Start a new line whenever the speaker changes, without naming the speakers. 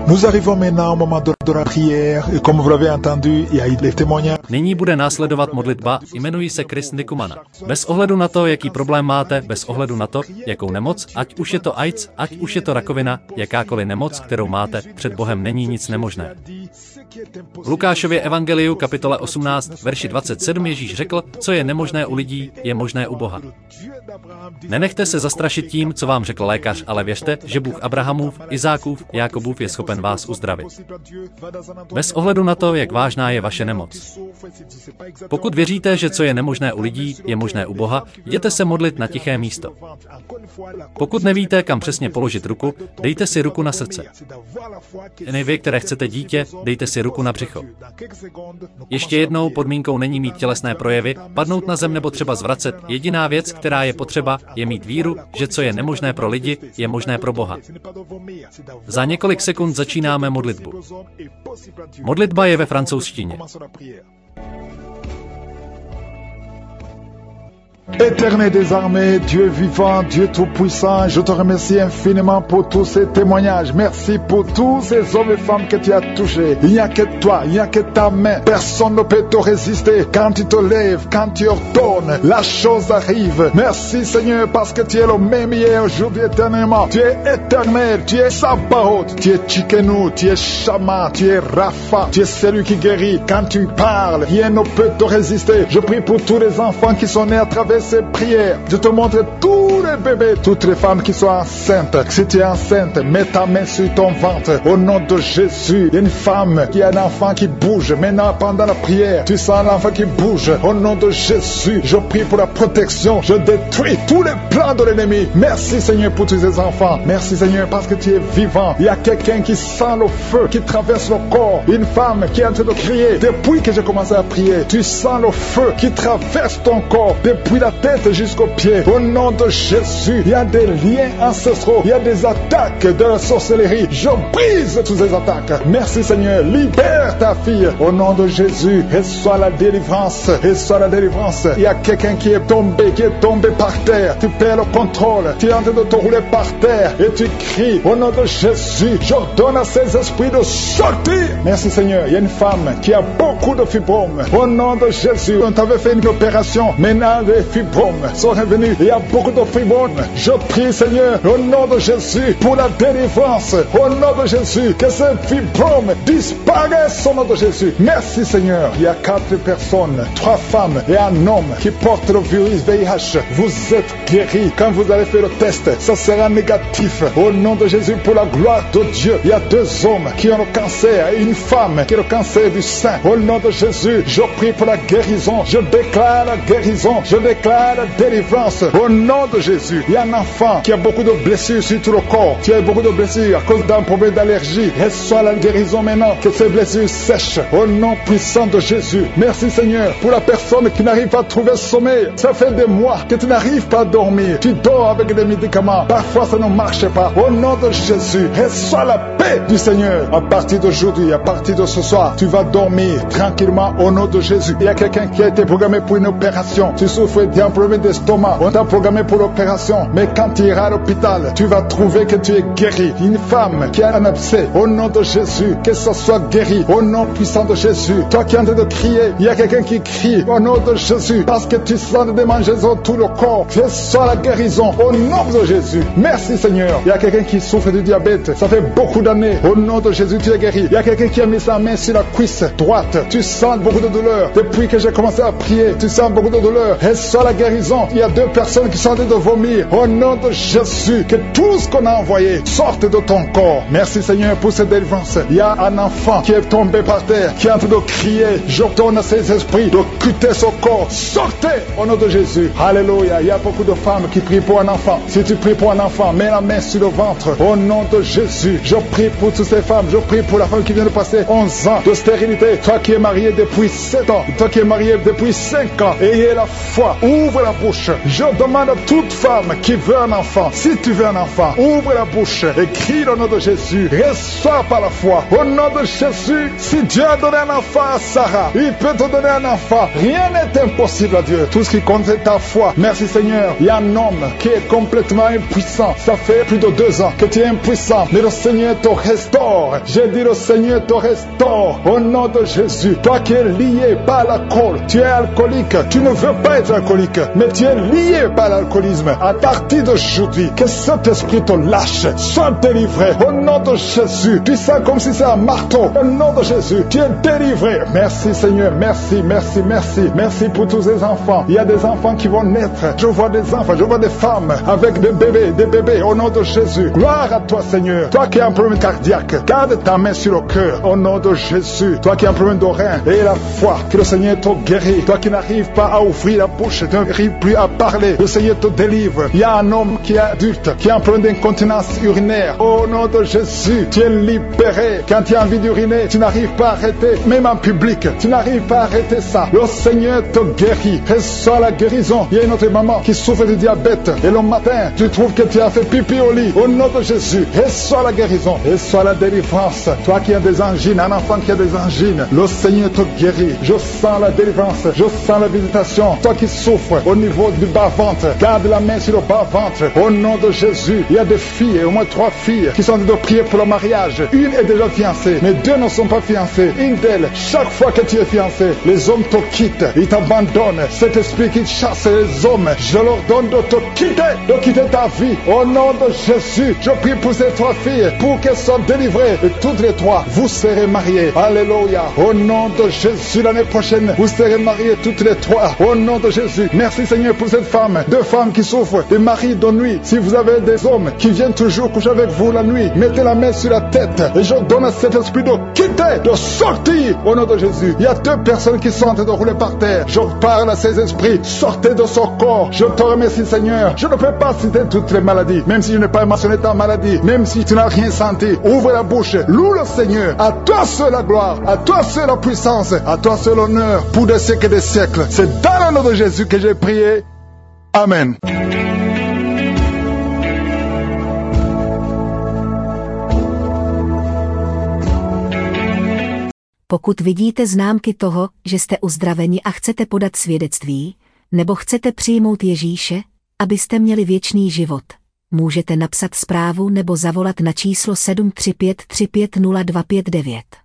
Nous arrivons maintenant au moment de la prière et comme vous l'avez entendu, il y a eu les témoignages.
Nyní bude následovat modlitba, jmenuji se Chris Nikumana. Bez ohledu na to, jaký problém máte, bez ohledu na to, jakou nemoc, ať už je to AIDS, ať už je to rakovina, jakákoliv nemoc, kterou máte, před Bohem není nic nemožné. V Lukášově evangeliu kapitole 18, verši 27 Ježíš řekl, co je nemožné u lidí, je možné u Boha. Nenechte se zastrašit tím, co vám řekl lékař, ale věřte, že Bůh Abrahamův, Izákův, Jákobův je schopen vás uzdravit. Bez ohledu na to, jak vážná je vaše nemoc. Pokud věříte, že co je nemožné u lidí, je možné u Boha, jděte se modlit na tiché místo. Pokud nevíte, kam přesně položit ruku, dejte si ruku na srdce. Jen vy, které chcete dítě, dejte si ruku na břicho. Ještě jednou, podmínkou není mít tělesné projevy, padnout na zem nebo třeba zvracet. Jediná věc, která je potřeba, je mít víru, že co je nemožné pro lidi, je možné pro Boha. Za několik sekund začínáme modlitbu. Modlitba je ve francouzštině.
Éternel des armées, Dieu vivant, Dieu tout-puissant, je te remercie infiniment pour tous ces témoignages. Merci pour tous ces hommes et femmes que tu as touchés. Il n'y a que toi, il n'y a que ta main. Personne ne peut te résister. Quand tu te lèves, quand tu ordonnes, la chose arrive. Merci Seigneur parce que tu es le même hier, aujourd'hui, éternellement. Tu es éternel, tu es Sabaoth, tu es Tsidkenu, tu es Shama, tu es Rapha, tu es celui qui guérit. Quand tu parles, rien ne peut te résister. Je prie pour tous les enfants qui sont nés à travers ces prières. Je te montre tous les bébés, toutes les femmes qui sont enceintes. Si tu es enceinte, mets ta main sur ton ventre. Au nom de Jésus, il y a une femme qui a un enfant qui bouge. Maintenant, pendant la prière, tu sens l'enfant qui bouge. Au nom de Jésus, je prie pour la protection. Je détruis tous les plans de l'ennemi. Merci Seigneur pour tous ces enfants. Merci Seigneur parce que tu es vivant. Il y a quelqu'un qui sent le feu, qui traverse le corps. Une femme qui est en train de crier. Depuis que j'ai commencé à prier, tu sens le feu qui traverse ton corps. Depuis la tête jusqu'aux pieds. Au nom de Jésus, il y a des liens ancestraux. Il y a des attaques de la sorcellerie. Je brise toutes ces attaques. Merci Seigneur. Libère ta fille. Au nom de Jésus, reçois la délivrance. Reçois la délivrance. Il y a quelqu'un qui est tombé par terre. Tu perds le contrôle. Tu es en train de te rouler par terre. Et tu cries. Au nom de Jésus, j'ordonne à ces esprits de sortir. Merci Seigneur. Il y a une femme qui a beaucoup de fibromes. Au nom de Jésus, on t'avait fait une opération. Maintenant, les fibromes sont revenus. Il y a beaucoup de fibromes. Je prie Seigneur au nom de Jésus pour la délivrance. Au nom de Jésus, que ces fibromes disparaissent au nom de Jésus. Merci Seigneur. Il y a 4 personnes, 3 femmes et un homme qui portent le virus VIH. Vous êtes guéris. Quand vous allez faire le test, ça sera négatif. Au nom de Jésus, pour la gloire de Dieu. Il y a 2 hommes qui ont le cancer et une femme qui a le cancer du sein. Au nom de Jésus, je prie pour la guérison. Je déclare la guérison. Je déclare la délivrance au nom de Jésus. Il y a un enfant qui a beaucoup de blessures sur tout le corps. Tu as beaucoup de blessures à cause d'un problème d'allergie. Reçois la guérison maintenant. Que ces blessures sèchent au nom puissant de Jésus. Merci Seigneur pour la personne qui n'arrive pas à trouver le sommeil. Ça fait des mois que tu n'arrives pas à dormir. Tu dors avec des médicaments. Parfois ça ne marche pas. Au nom de Jésus, reçois la paix du Seigneur. À partir d'aujourd'hui, à partir de ce soir, tu vas dormir tranquillement au nom de Jésus. Il y a quelqu'un qui a été programmé pour une opération. Tu souffres d'un problème d'estomac. On t'a programmé pour l'opération. Mais quand tu iras à l'hôpital, tu vas trouver que tu es guéri. Une femme qui a un abcès, au nom de Jésus, que ça soit guéri. Au nom puissant de Jésus. Toi qui es en train de crier, il y a quelqu'un qui crie au nom de Jésus. Parce que tu sens des démangeaisons tout le corps. Reçois la guérison au nom de Jésus. Merci Seigneur. Il y a quelqu'un qui souffre du diabète. Ça fait beaucoup d'années. Au nom de Jésus, tu es guéri. Il y a quelqu'un qui a mis sa main sur la cuisse droite. Tu sens beaucoup de douleur. Depuis que j'ai commencé à prier, tu sens beaucoup de douleur. Reçois la guérison. Il y a 2 personnes qui sont en train de vomir. Au nom de Jésus, que tout ce qu'on a envoyé sorte de ton corps. Merci Seigneur pour cette délivrance. Il y a un enfant qui est tombé par terre, qui est en train de crier. J'ordonne à ces esprits de quitter son corps. Sortez au nom de Jésus. Alléluia. Il y a beaucoup de femmes qui prient pour un enfant. Si tu pries pour un enfant, mets la main sur le ventre. Au nom de Jésus, je prie pour toutes ces femmes. Je prie pour la femme qui vient de passer 11 ans de stérilité. Toi qui es marié depuis 7 ans. Toi qui es marié depuis 5 ans. Ayez la foi. ouvre la bouche. Je demande à toute femme qui veut un enfant, si tu veux un enfant, ouvre la bouche et crie au nom de Jésus. Reçois par la foi. Au nom de Jésus, si Dieu a donné un enfant à Sarah, il peut te donner un enfant. Rien n'est impossible à Dieu. Tout ce qui compte, c'est ta foi. Merci Seigneur. Il y a un homme qui est complètement impuissant. Ça fait plus de 2 ans que tu es impuissant. Mais le Seigneur te restaure. J'ai dit le Seigneur te restaure. Au nom de Jésus. Toi qui es lié par l'alcool, tu es alcoolique. Tu ne veux pas être alcoolique, mais tu es lié par l'alcoolisme. À partir d'aujourd'hui, que cet esprit te lâche. Sois délivré. Au nom de Jésus. Tu sens comme si c'est un marteau. Au nom de Jésus, tu es délivré. Merci Seigneur. Merci, merci, merci. Merci pour tous ces enfants. Il y a des enfants qui vont naître. Je vois des enfants, je vois des femmes avec des bébés. Au nom de Jésus. Gloire à toi Seigneur. Toi qui as un problème cardiaque, garde ta main sur le cœur. Au nom de Jésus. Toi qui as un problème d'oreille, et la foi que le Seigneur te guérit. Toi qui n'arrives pas à ouvrir la bouche, tu n'arrives plus à parler. Le Seigneur te délivre. Il y a un homme qui est adulte, qui a un problème d'incontinence urinaire. Au nom de Jésus, tu es libéré. Quand tu as envie d'uriner, tu n'arrives pas à arrêter. Même en public, tu n'arrives pas à arrêter ça. Le Seigneur te guérit. Reçois la guérison. Il y a une autre maman qui souffre de diabète. Et le matin, tu trouves que tu as fait pipi au lit. Au nom de Jésus, reçois la guérison. Reçois la délivrance. Toi qui as des angines, un enfant qui a des angines, le Seigneur te guérit. Je sens la délivrance. Je sens la visitation. Toi qui souffres au niveau du bas-ventre, garde la main sur le bas-ventre. Au nom de Jésus, il y a des filles, au moins 3 filles, qui sont en train de prier pour le mariage. Une est déjà fiancée, mais 2 ne sont pas fiancées. Une d'elles, chaque fois que tu es fiancé, les hommes te quittent, ils t'abandonnent. Cet esprit qui chasse les hommes, je leur donne de te quitter ta vie. Au nom de Jésus, je prie pour ces 3 filles, pour qu'elles soient délivrées. Et toutes les 3, vous serez mariées. Alléluia. Au nom de Jésus, l'année prochaine, vous serez mariées toutes les 3. Au nom de Jésus. Merci Seigneur pour cette femme. 2 femmes qui souffrent des maris de nuit. Si vous avez des hommes qui viennent toujours coucher avec vous la nuit, mettez la main sur la tête. Et je donne à cet esprit de quitter, de sortir. Au nom de Jésus. Il y a 2 personnes qui sont en train de rouler par terre. Je parle à ces esprits. Sortez de son corps. Je te remercie Seigneur. Je ne peux pas citer toutes les maladies. Même si je n'ai pas mentionné ta maladie. Même si tu n'as rien senti. Ouvre la bouche. Loue le Seigneur. À toi seul la gloire. À toi seul la puissance. À toi seul l'honneur. Pour des siècles et des siècles. C'est dans le nom de Jésus que j'ai prié. Amen.
Pokud vidíte známky toho, že jste uzdraveni a chcete podat svědectví, nebo chcete přijmout Ježíše, abyste měli věčný život, můžete napsat zprávu nebo zavolat na číslo 735 350 259.